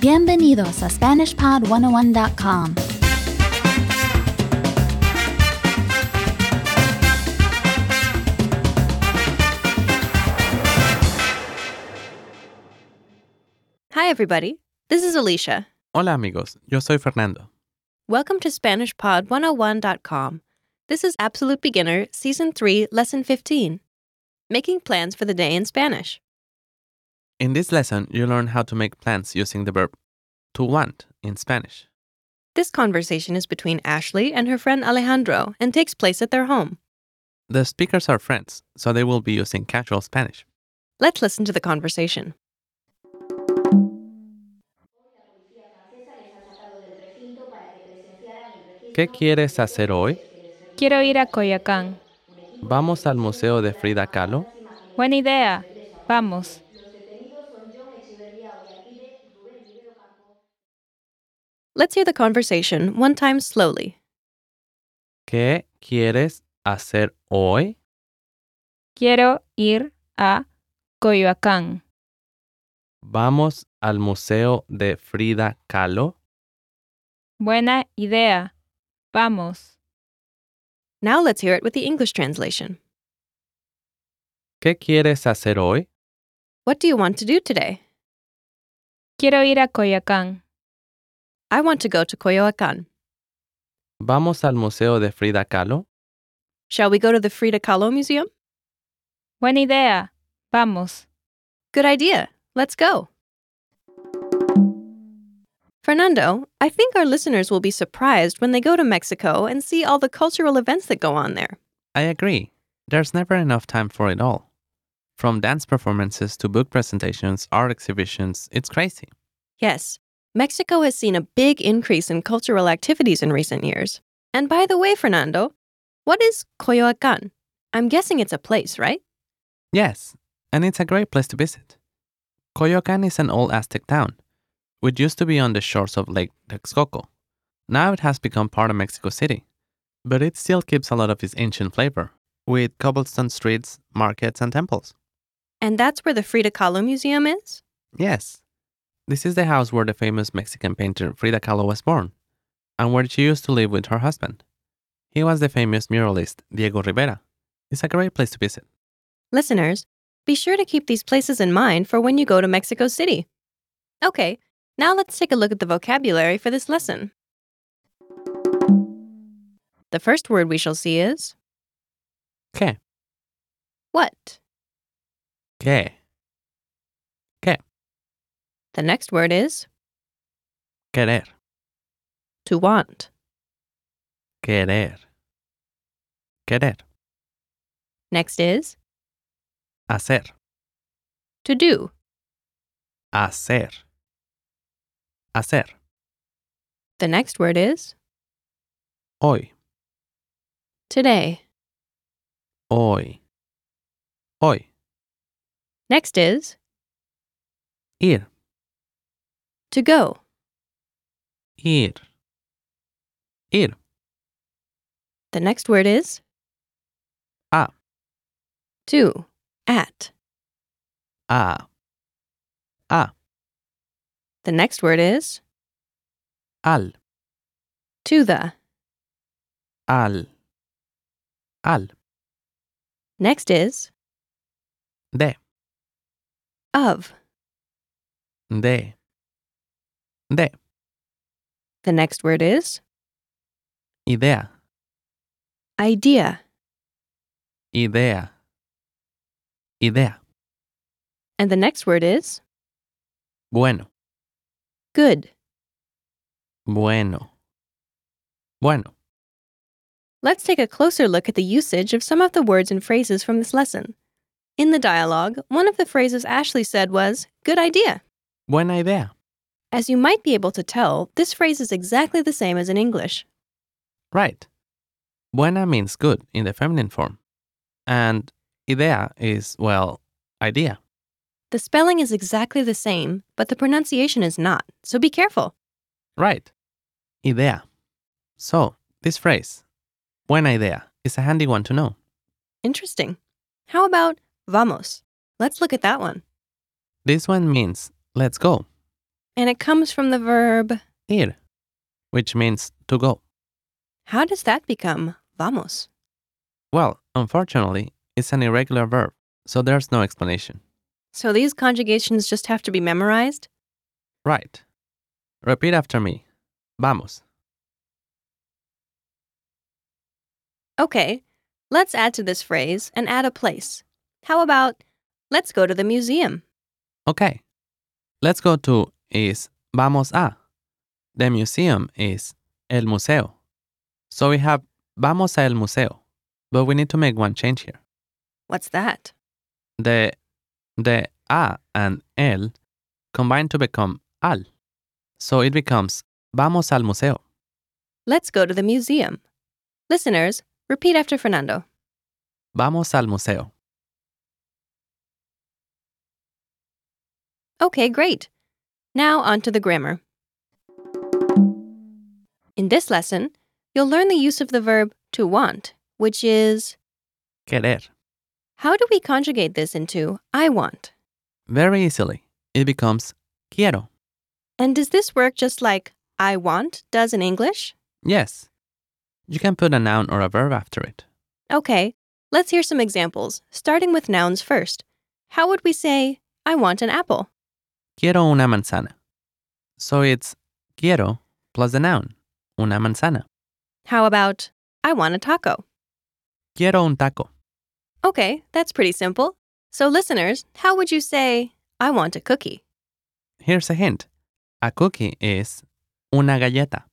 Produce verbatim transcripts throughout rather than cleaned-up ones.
Bienvenidos a Spanish Pod one oh one dot com. Hi, everybody. This is Alicia. Hola, amigos. Yo soy Fernando. Welcome to Spanish Pod one oh one dot com. This is Absolute Beginner, Season three, Lesson fifteen. Making plans for the day in Spanish. In this lesson, you learn how to make plans using the verb to want in Spanish. This conversation is between Ashley and her friend Alejandro and takes place at their home. The speakers are friends, so they will be using casual Spanish. Let's listen to the conversation. ¿Qué quieres hacer hoy? Quiero ir a Coyoacán. ¿Vamos al museo de Frida Kahlo? Buena idea. Vamos. Let's hear the conversation one time slowly. ¿Qué quieres hacer hoy? Quiero ir a Coyoacán. ¿Vamos al museo de Frida Kahlo? Buena idea. Vamos. Now let's hear it with the English translation. ¿Qué quieres hacer hoy? What do you want to do today? Quiero ir a Coyoacán. I want to go to Coyoacán. ¿Vamos al museo de Frida Kahlo? Shall we go to the Frida Kahlo Museum? Buena idea. Vamos. Good idea. Let's go. Fernando, I think our listeners will be surprised when they go to Mexico and see all the cultural events that go on there. I agree. There's never enough time for it all. From dance performances to book presentations, art exhibitions, it's crazy. Yes, Mexico has seen a big increase in cultural activities in recent years. And by the way, Fernando, what is Coyoacán? I'm guessing it's a place, right? Yes, and it's a great place to visit. Coyoacán is an old Aztec town, which used to be on the shores of Lake Texcoco. Now it has become part of Mexico City, but it still keeps a lot of its ancient flavor, with cobblestone streets, markets, and temples. And that's where the Frida Kahlo Museum is? Yes. This is the house where the famous Mexican painter Frida Kahlo was born, and where she used to live with her husband. He was the famous muralist Diego Rivera. It's a great place to visit. Listeners, be sure to keep these places in mind for when you go to Mexico City. Okay, now let's take a look at the vocabulary for this lesson. The first word we shall see is ¿Qué? what? ¿Qué? ¿Qué? The next word is Querer. to want. Querer. Querer. Next is Hacer. to do. Hacer. Hacer. The next word is Hoy. today. Hoy. Hoy. Next is Ir. to go. Ir. Ir. The next word is A. to, at. A. A. The next word is Al. to the. Al. Al. Next is De. of. De. De. The next word is Idea. idea. Idea. Idea. And the next word is Bueno. good. Bueno. Bueno. Let's take a closer look at the usage of some of the words and phrases from this lesson. In the dialogue, one of the phrases Ashley said was, good idea. Buena idea. As you might be able to tell, this phrase is exactly the same as in English. Right. Buena means good in the feminine form. And idea is, well, idea. The spelling is exactly the same, but the pronunciation is not, so be careful. Right. Idea. So, this phrase, buena idea, is a handy one to know. Interesting. How about vamos? Let's look at that one. This one means let's go. And it comes from the verb. Ir, which means to go. How does that become vamos? Well, unfortunately, it's an irregular verb, so there's no explanation. So these conjugations just have to be memorized? Right. Repeat after me. Vamos. Okay, let's add to this phrase and add a place. How about, let's go to the museum? Okay. Let's go to is vamos a. The museum is el museo. So we have vamos a el museo, but we need to make one change here. What's that? The, the a and el combine to become al. So it becomes vamos al museo. Let's go to the museum. Listeners, repeat after Fernando. Vamos al museo. Okay, great. Now on to the grammar. In this lesson, you'll learn the use of the verb to want, which is, Querer. how do we conjugate this into I want? Very easily. It becomes quiero. And does this work just like I want does in English? Yes. You can put a noun or a verb after it. Okay, let's hear some examples, starting with nouns first. How would we say, I want an apple? Quiero una manzana. So it's quiero plus the noun, una manzana. How about, I want a taco? Quiero un taco. Okay, that's pretty simple. So listeners, how would you say, I want a cookie? Here's a hint. A cookie is una galleta.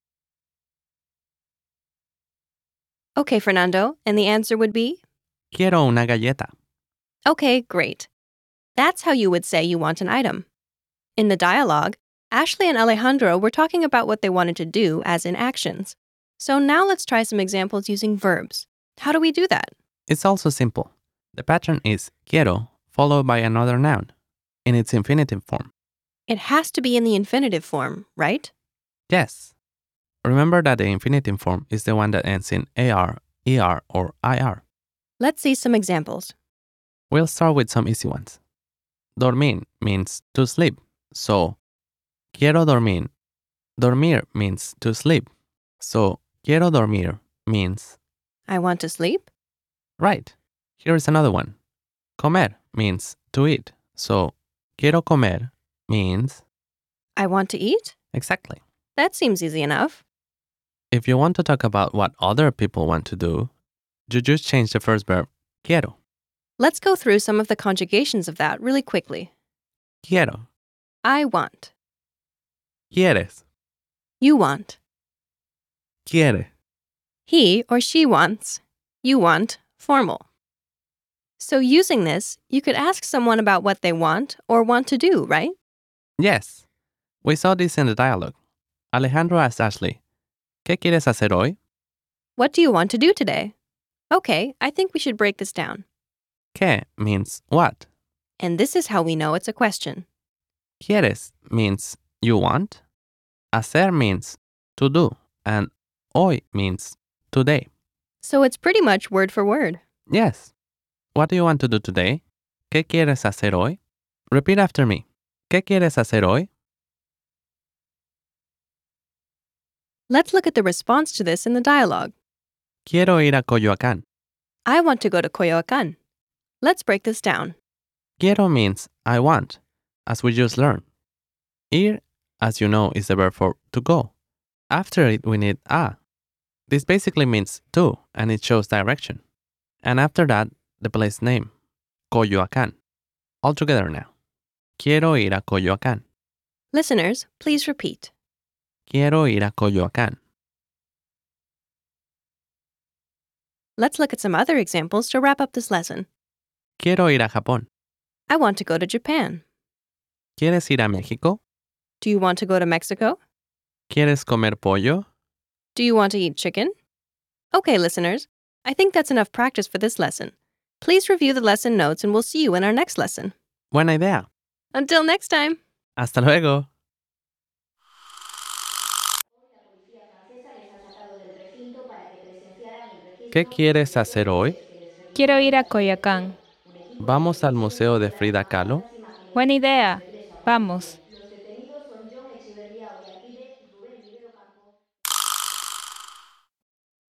Okay, Fernando, and the answer would be? Quiero una galleta. Okay, great. That's how you would say you want an item. In the dialogue, Ashley and Alejandro were talking about what they wanted to do as in actions. So now let's try some examples using verbs. How do we do that? It's also simple. The pattern is quiero followed by another noun in its infinitive form. It has to be in the infinitive form, right? Yes. Remember that the infinitive form is the one that ends in ar, er, or ir. Let's see some examples. We'll start with some easy ones. Dormir means to sleep. So, quiero dormir. Dormir means to sleep. So, quiero dormir means, I want to sleep. right. Here is another one. Comer means to eat. So, quiero comer means, I want to eat. exactly. That seems easy enough. If you want to talk about what other people want to do, you just change the first verb, quiero. Let's go through some of the conjugations of that really quickly. Quiero. I want. Quieres. You want. Quiere. He or she wants. You want formal. So using this, you could ask someone about what they want or want to do, right? Yes. We saw this in the dialogue. Alejandro asked Ashley, ¿Qué quieres hacer hoy? What do you want to do today? Okay, I think we should break this down. ¿Qué means what? And this is how we know it's a question. Quieres means you want. Hacer means to do. And hoy means today. So it's pretty much word for word. Yes. What do you want to do today? ¿Qué quieres hacer hoy? Repeat after me. ¿Qué quieres hacer hoy? Let's look at the response to this in the dialogue. Quiero ir a Coyoacán. I want to go to Coyoacán. Let's break this down. Quiero means I want, as we just learned. Ir, as you know, is the verb for to go. After it, we need a. This basically means to, and it shows direction. And after that, the place name, Coyoacán. All together now. Quiero ir a Coyoacán. Listeners, please repeat. Quiero ir a Coyoacán. Let's look at some other examples to wrap up this lesson. Quiero ir a Japón. I want to go to Japan. ¿Quieres ir a México? Do you want to go to Mexico? ¿Quieres comer pollo? Do you want to eat chicken? Okay, listeners, I think that's enough practice for this lesson. Please review the lesson notes and we'll see you in our next lesson. Buena idea. Until next time. Hasta luego. ¿Qué quieres hacer hoy? Quiero ir a Coyoacán. ¿Vamos al museo de Frida Kahlo? Buena idea. Vamos. Claudia Pide